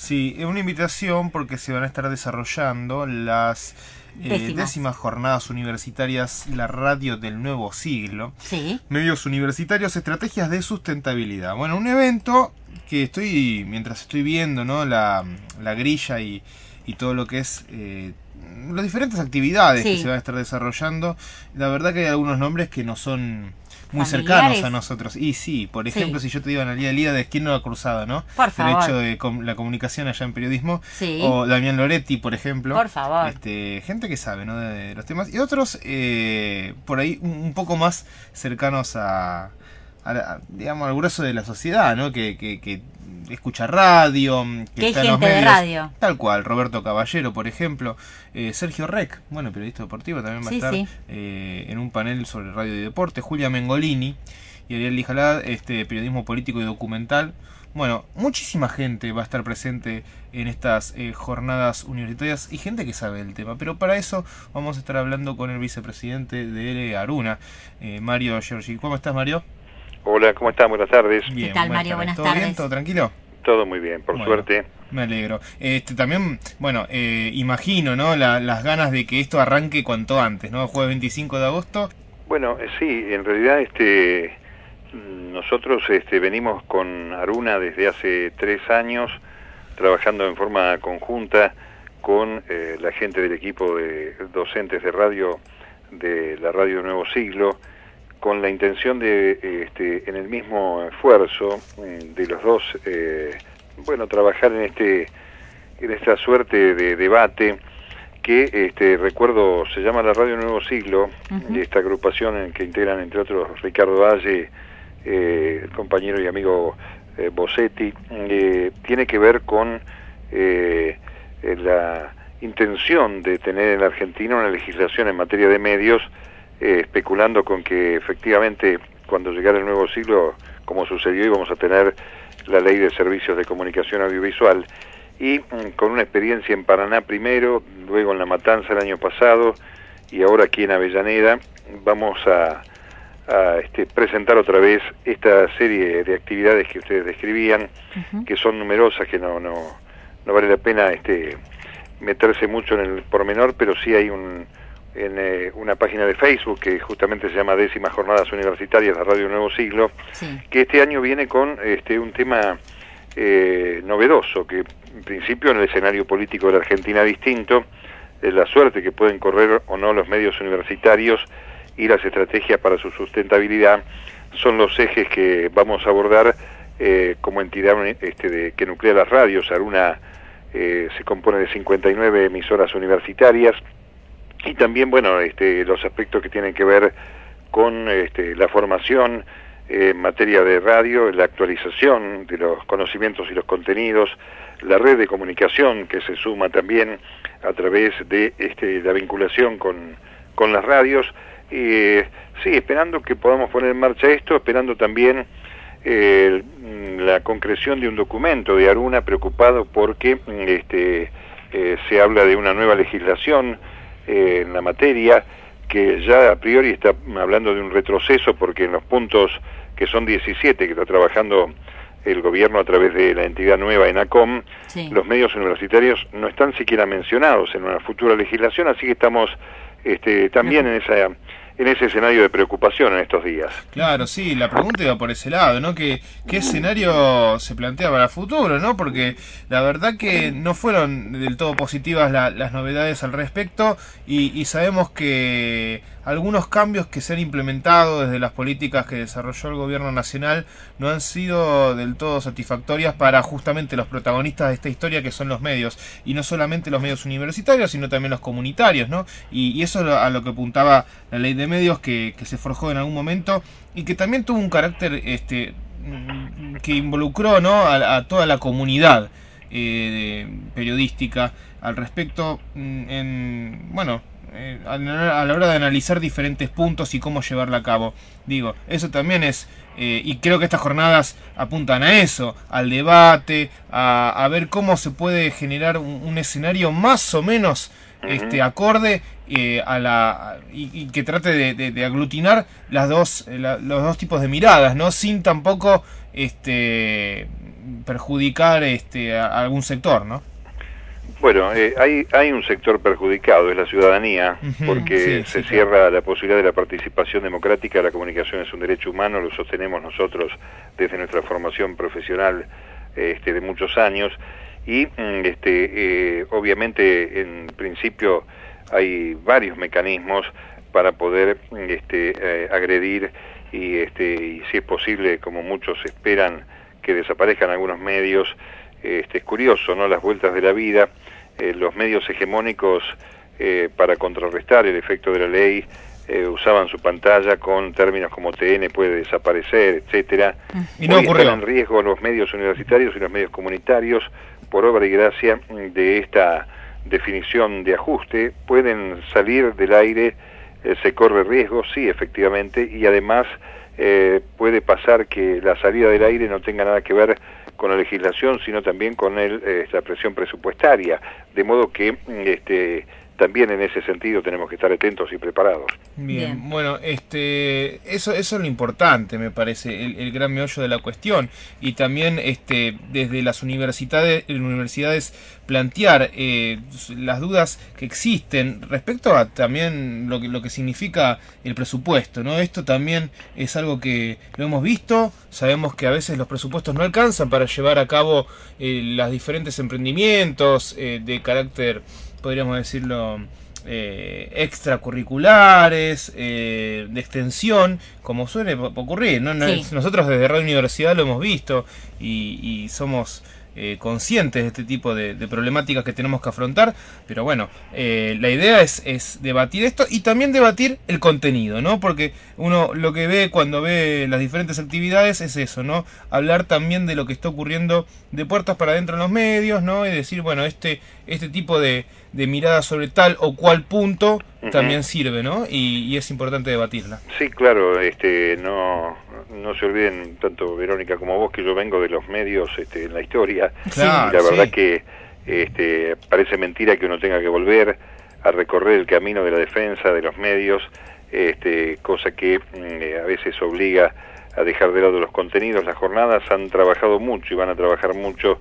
Sí, es una invitación porque se van a estar desarrollando las décimas jornadas universitarias, la radio del nuevo siglo. Sí. Medios universitarios, estrategias de sustentabilidad. Bueno, un evento que mientras estoy viendo, ¿no?, la grilla y todo lo que es las diferentes actividades que se van a estar desarrollando, la verdad que hay algunos nombres que no son muy cercanos a nosotros. Y sí, por ejemplo, si yo te digo Analía Líades, ¿quién no lo ha cruzado, no? Por favor. Derecho de la comunicación allá en periodismo. Sí. O Damián Loretti, por ejemplo. Por favor. Gente que sabe, ¿no?, de los temas. Y otros, por ahí, un poco más cercanos digamos, al grueso de la sociedad, ¿no? Que escucha radio, que está en los medios, de radio. Tal cual, Roberto Caballero, por ejemplo, Sergio Rec, bueno, periodista deportivo, también va a estar en un panel sobre radio y deporte, Julia Mengolini y Ariel Lijalad, periodismo político y documental. Bueno, muchísima gente va a estar presente en estas jornadas universitarias y gente que sabe del tema, pero para eso vamos a estar hablando con el vicepresidente de Aruna, Mario Giorgi. ¿Cómo estás, Mario? Hola, ¿cómo están? Buenas tardes. Bien, ¿qué tal, Mario? Buenas ¿Todo tardes. bien? ¿Todo tranquilo? Todo muy bien, por suerte. Me alegro. También, bueno, imagino, ¿no?, las ganas de que esto arranque cuanto antes, ¿no? Jueves 25 de agosto. Bueno, sí, en realidad nosotros venimos con Aruna desde hace 3 años, trabajando en forma conjunta con la gente del equipo de docentes de radio de la Radio Nuevo Siglo, con la intención de, en el mismo esfuerzo de los dos, trabajar en esta suerte de debate que, recuerdo, se llama la Radio Nuevo Siglo, de esta agrupación en que integran, entre otros, Ricardo Valle, el compañero y amigo Bossetti, tiene que ver con la intención de tener en la Argentina una legislación en materia de medios, especulando con que efectivamente cuando llegara el nuevo siglo, como sucedió, íbamos a tener la ley de servicios de comunicación audiovisual, y con una experiencia en Paraná primero, luego en La Matanza el año pasado, y ahora aquí en Avellaneda, vamos a presentar otra vez esta serie de actividades que ustedes describían, que son numerosas, que no vale la pena meterse mucho en el pormenor, pero sí hay una página de Facebook que justamente se llama Décimas Jornadas Universitarias de Radio Nuevo Siglo, que este año viene con un tema novedoso, que en principio en el escenario político de la Argentina distinto, la suerte que pueden correr o no los medios universitarios y las estrategias para su sustentabilidad son los ejes que vamos a abordar como entidad que nuclea las radios. Aruna se compone de 59 emisoras universitarias, y también, los aspectos que tienen que ver con la formación en materia de radio, la actualización de los conocimientos y los contenidos, la red de comunicación que se suma también a través de la vinculación con las radios. Sí, esperando que podamos poner en marcha esto, esperando también la concreción de un documento de Aruna, preocupado porque se habla de una nueva legislación en la materia, que ya a priori está hablando de un retroceso, porque en los puntos que son 17 que está trabajando el gobierno a través de la entidad nueva ENACOM, los medios universitarios no están siquiera mencionados en una futura legislación, así que estamos también en ese escenario de preocupación en estos días. Claro, sí, la pregunta iba por ese lado, ¿no? ¿Qué escenario se plantea para el futuro, no? Porque la verdad que no fueron del todo positivas las novedades al respecto, y sabemos que algunos cambios que se han implementado desde las políticas que desarrolló el gobierno nacional no han sido del todo satisfactorias para justamente los protagonistas de esta historia, que son los medios, y no solamente los medios universitarios, sino también los comunitarios, ¿no? Y eso es a lo que apuntaba la ley de medios que se forjó en algún momento, y que también tuvo un carácter que involucró, ¿no?, a toda la comunidad periodística al respecto, a la hora de analizar diferentes puntos y cómo llevarla a cabo. Digo, eso también es, y creo que estas jornadas apuntan a eso, al debate, a ver cómo se puede generar un escenario más o menos acorde y que trate de aglutinar los dos tipos de miradas, ¿no? Sin tampoco perjudicar a algún sector, ¿no? Bueno, hay un sector perjudicado, es la ciudadanía, porque se cierra la posibilidad de la participación democrática. La comunicación es un derecho humano, lo sostenemos nosotros desde nuestra formación profesional de muchos años, y obviamente en principio hay varios mecanismos para poder agredir y si es posible, como muchos esperan, que desaparezcan algunos medios. Es curioso, ¿no?, las vueltas de la vida. Los medios hegemónicos, para contrarrestar el efecto de la ley, usaban su pantalla con términos como TN puede desaparecer, etcétera. Y no ocurrió. Están en riesgo los medios universitarios y los medios comunitarios. Por obra y gracia de esta definición de ajuste, pueden salir del aire, se corre riesgo, sí, efectivamente, y además puede pasar que la salida del aire no tenga nada que ver con la legislación, sino también con la presión presupuestaria, de modo que también en ese sentido tenemos que estar atentos y preparados. Bien, bueno, eso es lo importante, me parece, el gran meollo de la cuestión, y también desde las universidades plantear las dudas que existen respecto a también lo que significa el presupuesto, ¿no? Esto también es algo que lo hemos visto, sabemos que a veces los presupuestos no alcanzan para llevar a cabo los diferentes emprendimientos de carácter, podríamos decirlo, extracurriculares, de extensión, como suele ocurrir, ¿no? Sí. Nosotros desde Radio Universidad lo hemos visto y somos conscientes de este tipo de problemáticas que tenemos que afrontar, pero bueno, la idea es debatir esto y también debatir el contenido, ¿no? Porque uno lo que ve cuando ve las diferentes actividades es eso, ¿no? Hablar también de lo que está ocurriendo de puertas para adentro en los medios, ¿no? Y decir, bueno, este tipo de mirada sobre tal o cual punto también sirve, ¿no? Y es importante debatirla. Sí, claro, no se olviden, tanto Verónica como vos, que yo vengo de los medios en la historia. Claro, y la verdad que parece mentira que uno tenga que volver a recorrer el camino de la defensa de los medios, cosa que a veces obliga a dejar de lado los contenidos. Las jornadas han trabajado mucho y van a trabajar mucho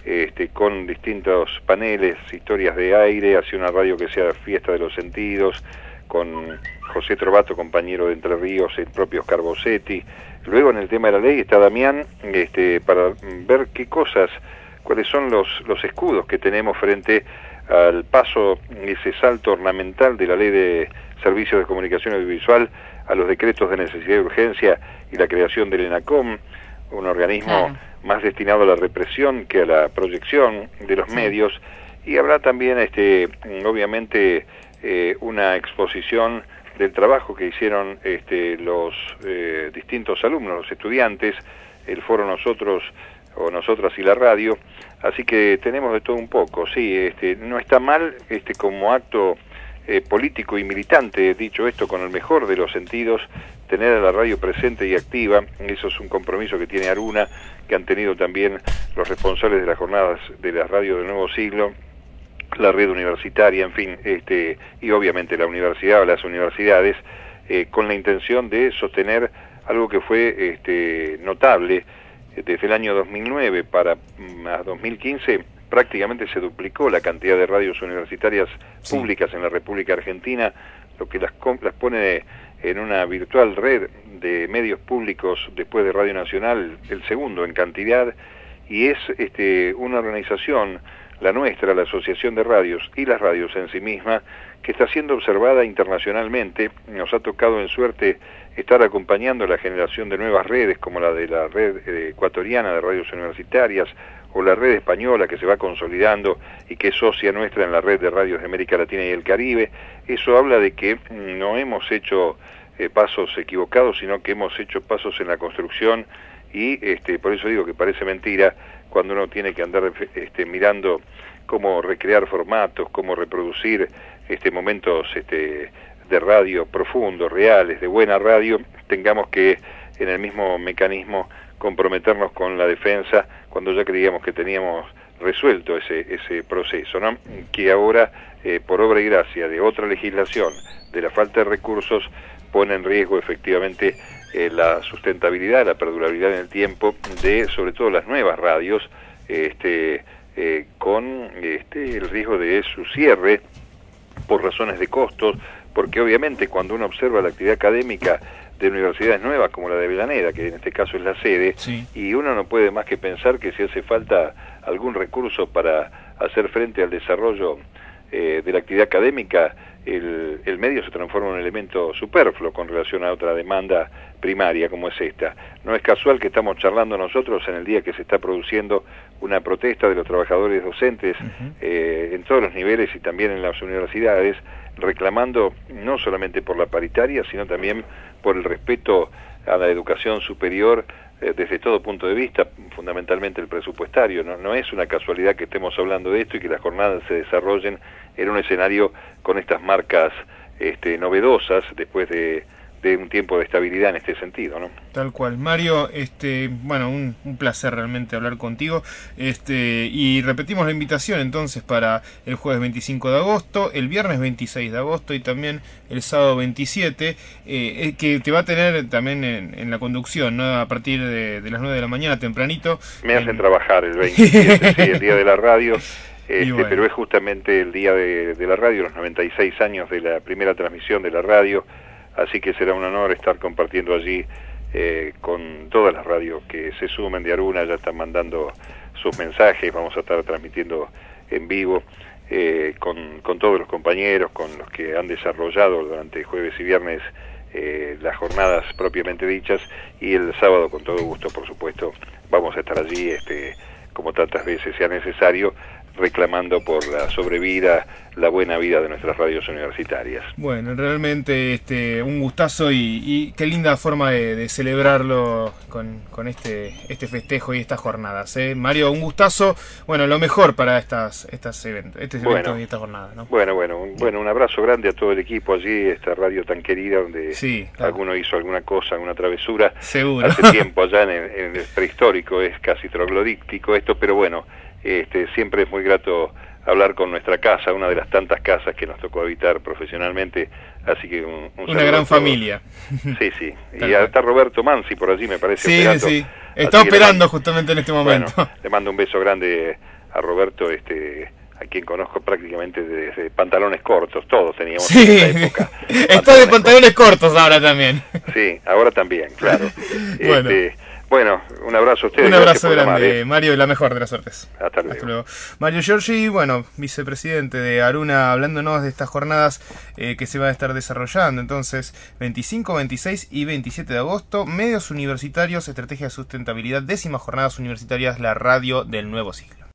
con distintos paneles, historias de aire, hacia una radio que sea fiesta de los sentidos, con José Trovato, compañero de Entre Ríos, el propio Oscar Bossetti. Luego en el tema de la ley está Damián, para ver cuáles son los escudos que tenemos frente al paso, ese salto ornamental de la ley de servicios de comunicación audiovisual a los decretos de necesidad y urgencia y la creación del ENACOM, un organismo más destinado a la represión que a la proyección de los medios. Y habrá también obviamente una exposición del trabajo que hicieron los distintos alumnos, los estudiantes, el foro Nosotros o Nosotras y la radio. Así que tenemos de todo un poco, sí, no está mal como acto político y militante, dicho esto con el mejor de los sentidos, tener a la radio presente y activa. Eso es un compromiso que tiene Aruna, que han tenido también los responsables de las jornadas de la radio del nuevo siglo, la red universitaria, en fin, y obviamente la universidad o las universidades, con la intención de sostener algo que fue notable. Desde el año 2009 para 2015 prácticamente se duplicó la cantidad de radios universitarias públicas en la República Argentina, lo que las pone en una virtual red de medios públicos después de Radio Nacional, el segundo en cantidad, y es una organización, la nuestra, la Asociación de Radios y las radios en sí misma, que está siendo observada internacionalmente. Nos ha tocado en suerte estar acompañando la generación de nuevas redes, como la de la red ecuatoriana de radios universitarias, o la red española que se va consolidando y que es socia nuestra en la red de radios de América Latina y el Caribe. Eso habla de que no hemos hecho pasos equivocados, sino que hemos hecho pasos en la construcción, y por eso digo que parece mentira cuando uno tiene que andar mirando cómo recrear formatos, cómo reproducir momentos de radio profundos, reales, de buena radio, tengamos que en el mismo mecanismo comprometernos con la defensa cuando ya creíamos que teníamos resuelto ese proceso, ¿no? Que ahora, por obra y gracia de otra legislación, de la falta de recursos, pone en riesgo efectivamente la sustentabilidad, la perdurabilidad en el tiempo de sobre todo las nuevas radios, con el riesgo de su cierre por razones de costos, porque obviamente cuando uno observa la actividad académica de universidades nuevas como la de Avellaneda, que en este caso es la sede, sí, y uno no puede más que pensar que si hace falta algún recurso para hacer frente al desarrollo de la actividad académica, el medio se transforma en un elemento superfluo con relación a otra demanda primaria como es esta. No es casual que estamos charlando nosotros en el día que se está produciendo una protesta de los trabajadores docentes en todos los niveles y también en las universidades, reclamando no solamente por la paritaria, sino también por el respeto a la educación superior desde todo punto de vista, fundamentalmente el presupuestario. No es una casualidad que estemos hablando de esto y que las jornadas se desarrollen en un escenario con estas marcas novedosas después de un tiempo de estabilidad en este sentido, ¿no? Tal cual. Mario, bueno, un placer realmente hablar contigo. Y repetimos la invitación entonces para el jueves 25 de agosto, el viernes 26 de agosto y también el sábado 27, que te va a tener también en la conducción, ¿no? A partir de las 9 de la mañana, tempranito. Me hacen trabajar el 27, sí, el día de la radio. Bueno. Pero es justamente el día de la radio, los 96 años de la primera transmisión de la radio, así que será un honor estar compartiendo allí con todas las radios que se sumen de Aruna, ya están mandando sus mensajes, vamos a estar transmitiendo en vivo con todos los compañeros, con los que han desarrollado durante jueves y viernes las jornadas propiamente dichas, y el sábado con todo gusto, por supuesto, vamos a estar allí como tantas veces sea necesario, reclamando por la sobrevida, la buena vida de nuestras radios universitarias. Bueno, realmente un gustazo y qué linda forma de celebrarlo con este festejo y estas jornadas, ¿eh? Mario, un gustazo, bueno, lo mejor para estos eventos y estas jornadas, ¿no? Bueno, un abrazo grande a todo el equipo allí, esta radio tan querida donde sí, claro, alguno hizo alguna cosa, alguna travesura. Seguro. Hace tiempo allá en el prehistórico, es casi troglodíctico esto, pero bueno, siempre es muy grato hablar con nuestra casa, una de las tantas casas que nos tocó habitar profesionalmente, así que una gran familia. Sí, y está Roberto Mansi por allí, me parece. Sí, operando. Sí, está operando justamente en este momento. Bueno, le mando un beso grande a Roberto, a quien conozco prácticamente desde pantalones cortos, todos teníamos en esa época. Está de pantalones cortos ahora también. Sí, ahora también, claro. Bueno, un abrazo a ustedes. Un abrazo grande, Mario, y la mejor de las suertes. Hasta luego. Mario Giorgi, bueno, vicepresidente de Aruna, hablándonos de estas jornadas que se van a estar desarrollando. Entonces, 25, 26 y 27 de agosto, medios universitarios, estrategia de sustentabilidad, 10ª jornadas universitarias, la radio del nuevo siglo.